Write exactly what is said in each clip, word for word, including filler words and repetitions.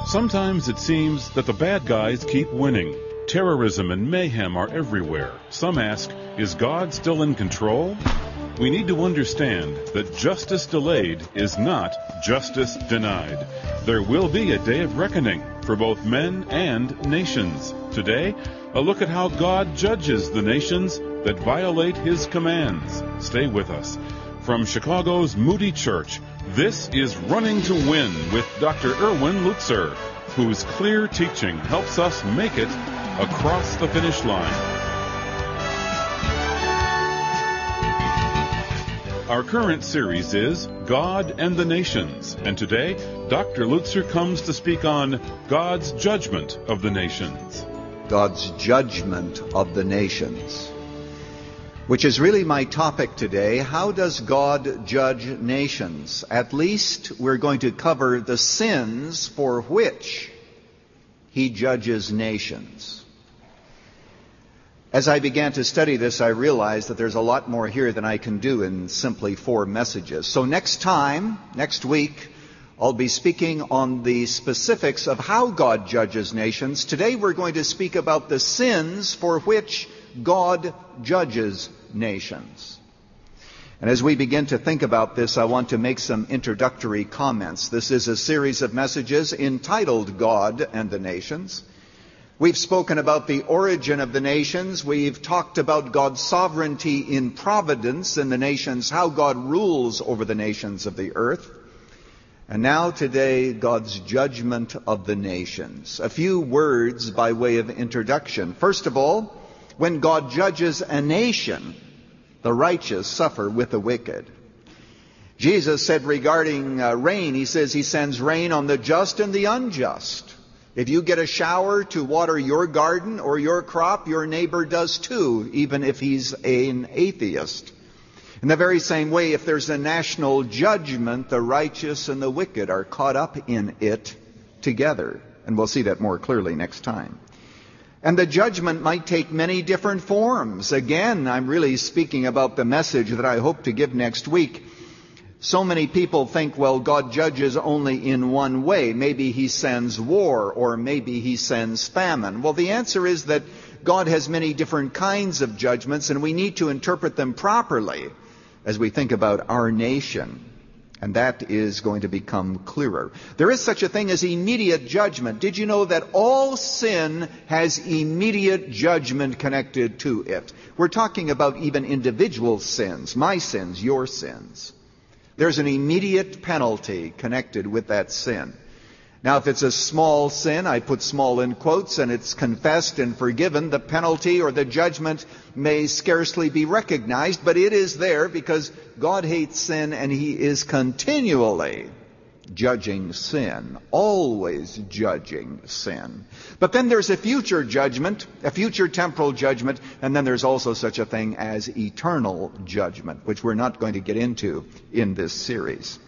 Sometimes it seems that the bad guys keep winning. Terrorism and mayhem are everywhere. Some ask, is God still in control? We need to understand that justice delayed is not justice denied. There will be a day of reckoning for both men and nations. Today, a look at how God judges the nations that violate His commands. Stay with us. From Chicago's Moody Church, this is Running to Win with Doctor Erwin Lutzer, whose clear teaching helps us make it across the finish line. Our current series is God and the Nations, and today Doctor Lutzer comes to speak on God's judgment of the nations. God's judgment of the nations, which is really my topic today. How does God judge nations? At least we're going to cover the sins for which He judges nations. As I began to study this, I realized that there's a lot more here than I can do in simply four messages. So next time, next week, I'll be speaking on the specifics of how God judges nations. Today we're going to speak about the sins for which God judges nations. And as we begin to think about this, I want to make some introductory comments. This is a series of messages entitled God and the Nations. We've spoken about the origin of the nations. We've talked about God's sovereignty in providence in the nations, how God rules over the nations of the earth. And now today, God's judgment of the nations. A few words by way of introduction. First of all, when God judges a nation, the righteous suffer with the wicked. Jesus said regarding uh, rain, He says He sends rain on the just and the unjust. If you get a shower to water your garden or your crop, your neighbor does too, even if he's an atheist. In the very same way, if there's a national judgment, the righteous and the wicked are caught up in it together. And we'll see that more clearly next time. And the judgment might take many different forms. Again, I'm really speaking about the message that I hope to give next week. So many people think, well, God judges only in one way. Maybe He sends war, or maybe He sends famine. Well, the answer is that God has many different kinds of judgments, and we need to interpret them properly as we think about our nation. And that is going to become clearer. There is such a thing as immediate judgment. Did you know that all sin has immediate judgment connected to it? We're talking about even individual sins, my sins, your sins. There's an immediate penalty connected with that sin. Now, if it's a small sin, I put small in quotes, and it's confessed and forgiven, the penalty or the judgment may scarcely be recognized, but it is there because God hates sin and He is continually judging sin, always judging sin. But then there's a future judgment, a future temporal judgment, and then there's also such a thing as eternal judgment, which we're not going to get into in this series.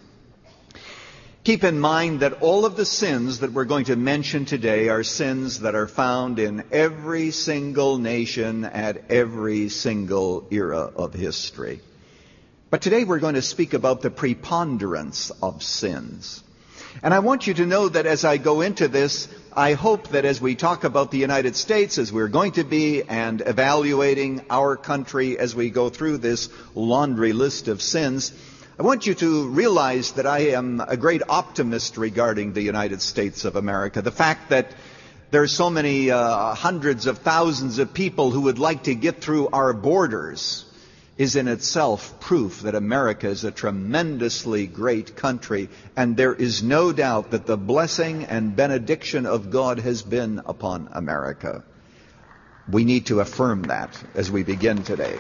Keep in mind that all of the sins that we're going to mention today are sins that are found in every single nation at every single era of history. But today we're going to speak about the preponderance of sins. And I want you to know that as I go into this, I hope that as we talk about the United States, as we're going to be, and evaluating our country as we go through this laundry list of sins, I want you to realize that I am a great optimist regarding the United States of America. The fact that there are so many uh, hundreds of thousands of people who would like to get through our borders is in itself proof that America is a tremendously great country, and there is no doubt that the blessing and benediction of God has been upon America. We need to affirm that as we begin today.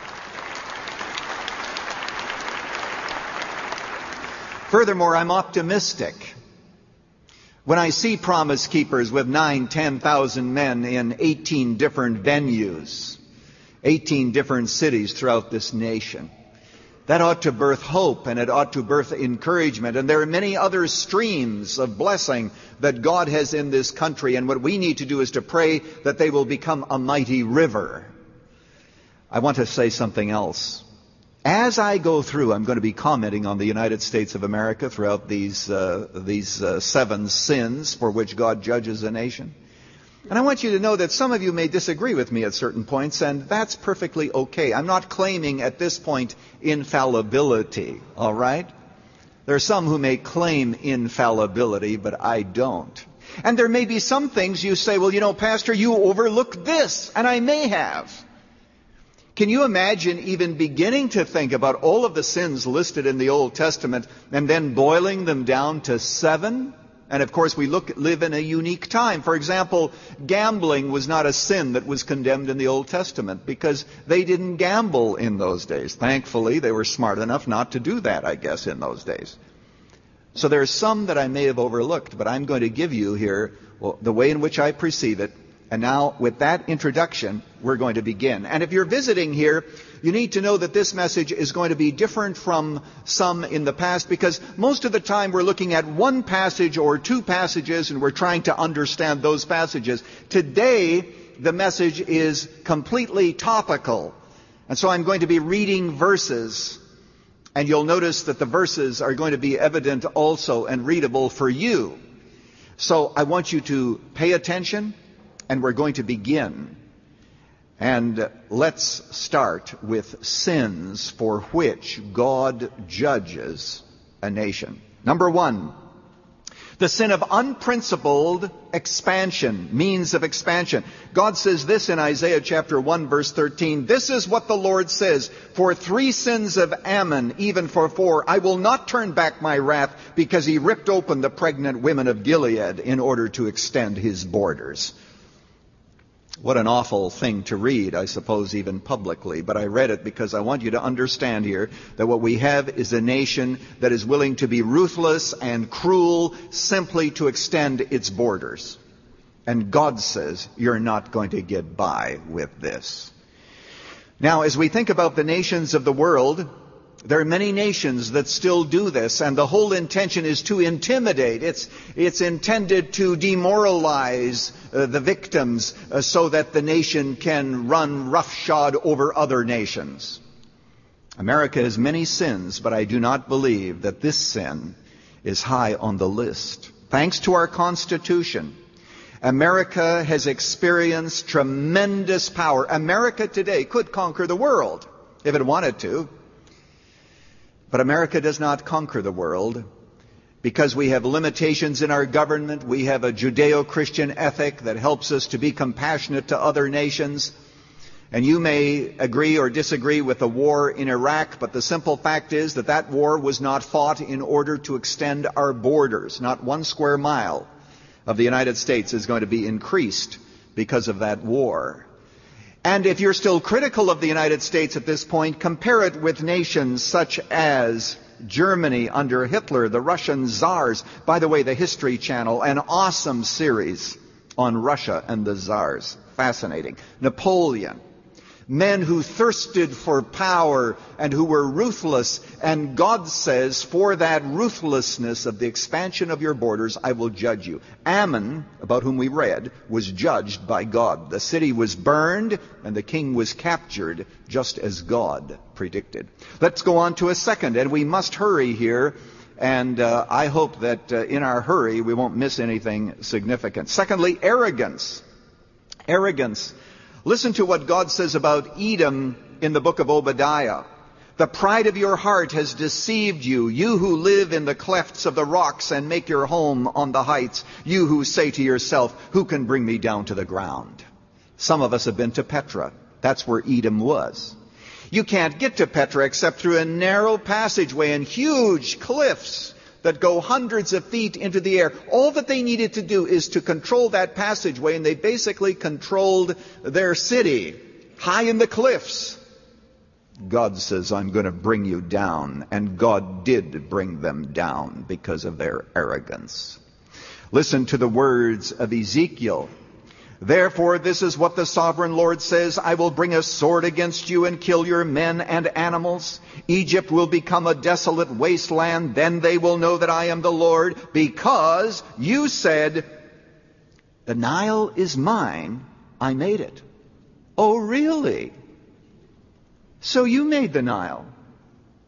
Furthermore, I'm optimistic. When I see Promise Keepers with nine, ten thousand men in eighteen different venues, eighteen different cities throughout this nation, that ought to birth hope, and it ought to birth encouragement. And there are many other streams of blessing that God has in this country, and what we need to do is to pray that they will become a mighty river. I want to say something else. As I go through, I'm going to be commenting on the United States of America throughout these, uh, these uh, seven sins for which God judges a nation. And I want you to know that some of you may disagree with me at certain points, and that's perfectly okay. I'm not claiming at this point infallibility, all right? There are some who may claim infallibility, but I don't. And there may be some things you say, well, you know, Pastor, you overlooked this, and I may have. Can you imagine even beginning to think about all of the sins listed in the Old Testament and then boiling them down to seven? And of course, we look, live in a unique time. For example, gambling was not a sin that was condemned in the Old Testament because they didn't gamble in those days. Thankfully, they were smart enough not to do that, I guess, in those days. So there are some that I may have overlooked, but I'm going to give you here well, the way in which I perceive it. And now, with that introduction, we're going to begin. And if you're visiting here, you need to know that this message is going to be different from some in the past, because most of the time we're looking at one passage or two passages and we're trying to understand those passages. Today, the message is completely topical. And so I'm going to be reading verses, and you'll notice that the verses are going to be evident also and readable for you. So I want you to pay attention. And we're going to begin. And let's start with sins for which God judges a nation. Number one, the sin of unprincipled expansion, means of expansion. God says this in Isaiah chapter one, verse thirteen. This is what the Lord says, for three sins of Ammon, even for four, I will not turn back my wrath, because he ripped open the pregnant women of Gilead in order to extend his borders. What an awful thing to read, I suppose, even publicly. But I read it because I want you to understand here that what we have is a nation that is willing to be ruthless and cruel simply to extend its borders. And God says, you're not going to get by with this. Now, as we think about the nations of the world, there are many nations that still do this, and the whole intention is to intimidate. It's, it's intended to demoralize uh, the victims uh, so that the nation can run roughshod over other nations. America has many sins, but I do not believe that this sin is high on the list. Thanks to our Constitution, America has experienced tremendous power. America today could conquer the world if it wanted to. But America does not conquer the world because we have limitations in our government. We have a Judeo-Christian ethic that helps us to be compassionate to other nations. And you may agree or disagree with the war in Iraq, but the simple fact is that that war was not fought in order to extend our borders. Not one square mile of the United States is going to be increased because of that war. And if you're still critical of the United States at this point, compare it with nations such as Germany under Hitler, the Russian czars. By the way, the History Channel, an awesome series on Russia and the czars. Fascinating. Napoleon. Men who thirsted for power and who were ruthless. And God says, for that ruthlessness of the expansion of your borders, I will judge you. Ammon, about whom we read, was judged by God. The city was burned and the king was captured, just as God predicted. Let's go on to a second, and we must hurry here. And uh, I hope that uh, in our hurry we won't miss anything significant. Secondly, arrogance. Arrogance. Listen to what God says about Edom in the book of Obadiah. The pride of your heart has deceived you, you who live in the clefts of the rocks and make your home on the heights, you who say to yourself, who can bring me down to the ground? Some of us have been to Petra. That's where Edom was. You can't get to Petra except through a narrow passageway and huge cliffs that go hundreds of feet into the air. All that they needed to do is to control that passageway, and they basically controlled their city, high in the cliffs. God says, I'm going to bring you down. And God did bring them down because of their arrogance. Listen to the words of Ezekiel. Therefore, this is what the sovereign Lord says, I will bring a sword against you and kill your men and animals. Egypt will become a desolate wasteland. Then they will know that I am the Lord, because you said, the Nile is mine, I made it. Oh, really? So you made the Nile.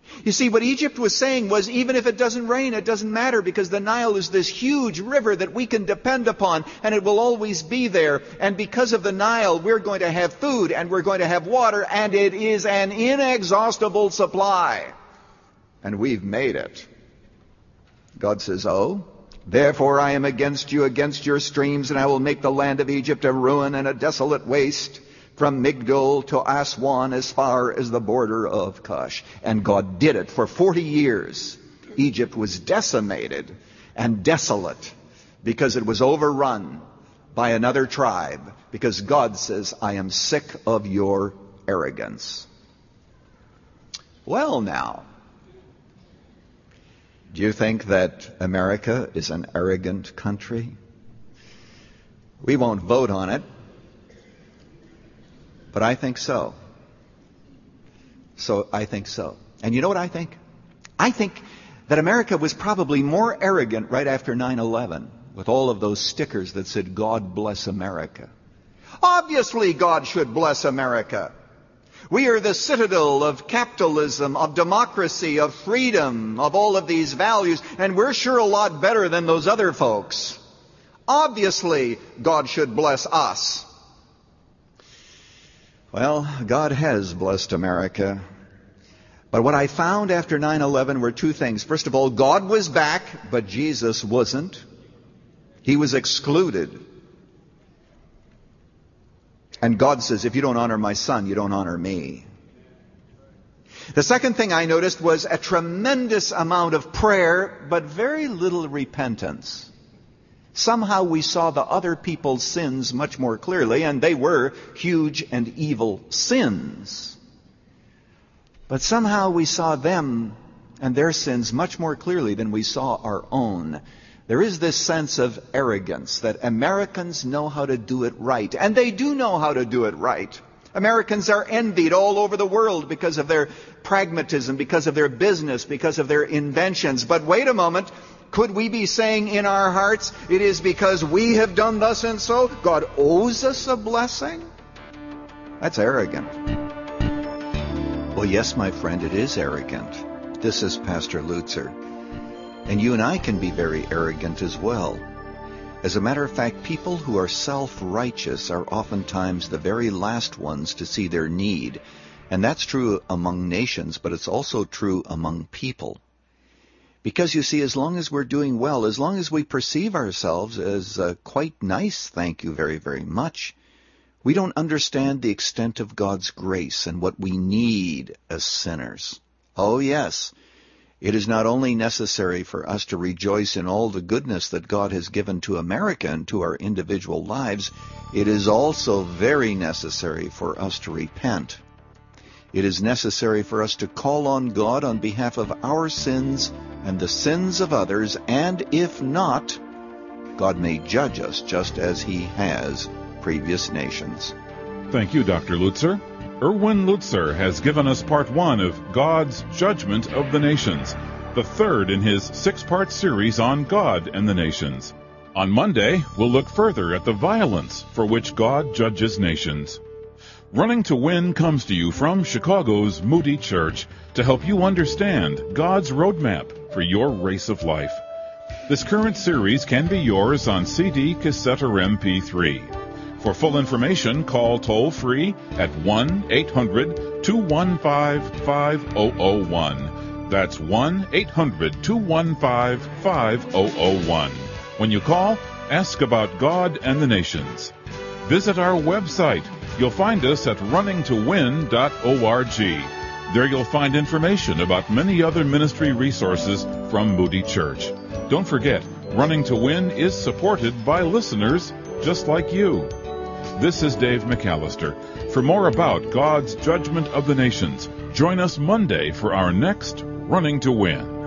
You see, what Egypt was saying was, even if it doesn't rain, it doesn't matter, because the Nile is this huge river that we can depend upon, and it will always be there. And because of the Nile, we're going to have food, and we're going to have water, and it is an inexhaustible supply. And we've made it. God says, oh, therefore I am against you, against your streams, and I will make the land of Egypt a ruin and a desolate waste, from Migdol to Aswan, as far as the border of Cush. And God did it. For forty years, Egypt was decimated and desolate because it was overrun by another tribe. Because God says, I am sick of your arrogance. Well now, do you think that America is an arrogant country? We won't vote on it. But I think so. So I think so. And you know what I think? I think that America was probably more arrogant right after nine eleven, with all of those stickers that said, God bless America. Obviously God should bless America. We are the citadel of capitalism, of democracy, of freedom, of all of these values, and we're sure a lot better than those other folks. Obviously God should bless us. Well, God has blessed America. But what I found after nine eleven were two things. First of all, God was back, but Jesus wasn't. He was excluded. And God says, if you don't honor my son, you don't honor me. The second thing I noticed was a tremendous amount of prayer, but very little repentance. Somehow we saw the other people's sins much more clearly, and they were huge and evil sins. But somehow we saw them and their sins much more clearly than we saw our own. There is this sense of arrogance that Americans know how to do it right, and they do know how to do it right. Americans are envied all over the world because of their pragmatism, because of their business, because of their inventions. But wait a moment. Could we be saying in our hearts, it is because we have done thus and so? God owes us a blessing? That's arrogant. Well, yes, my friend, it is arrogant. This is Pastor Lutzer. And you and I can be very arrogant as well. As a matter of fact, people who are self-righteous are oftentimes the very last ones to see their need. And that's true among nations, but it's also true among people. Because, you see, as long as we're doing well, as long as we perceive ourselves as uh, quite nice, thank you very, very much, we don't understand the extent of God's grace and what we need as sinners. Oh, yes, it is not only necessary for us to rejoice in all the goodness that God has given to America and to our individual lives, it is also very necessary for us to repent. It is necessary for us to call on God on behalf of our sins and the sins of others, and if not, God may judge us just as he has previous nations. Thank you, Doctor Lutzer. Erwin Lutzer has given us part one of God's Judgment of the Nations, the third in his six-part series on God and the nations. On Monday, we'll look further at the violence for which God judges nations. Running to Win comes to you from Chicago's Moody Church to help you understand God's roadmap for your race of life. This current series can be yours on C D, cassette, or M P three. For full information, call toll-free at one eight hundred two one five five zero zero one. That's one eight hundred two one five five zero zero one. When you call, ask about God and the nations. Visit our website. You'll find us at running to win dot org. There you'll find information about many other ministry resources from Moody Church. Don't forget, Running to Win is supported by listeners just like you. This is Dave McAllister. For more about God's Judgment of the Nations, join us Monday for our next Running to Win.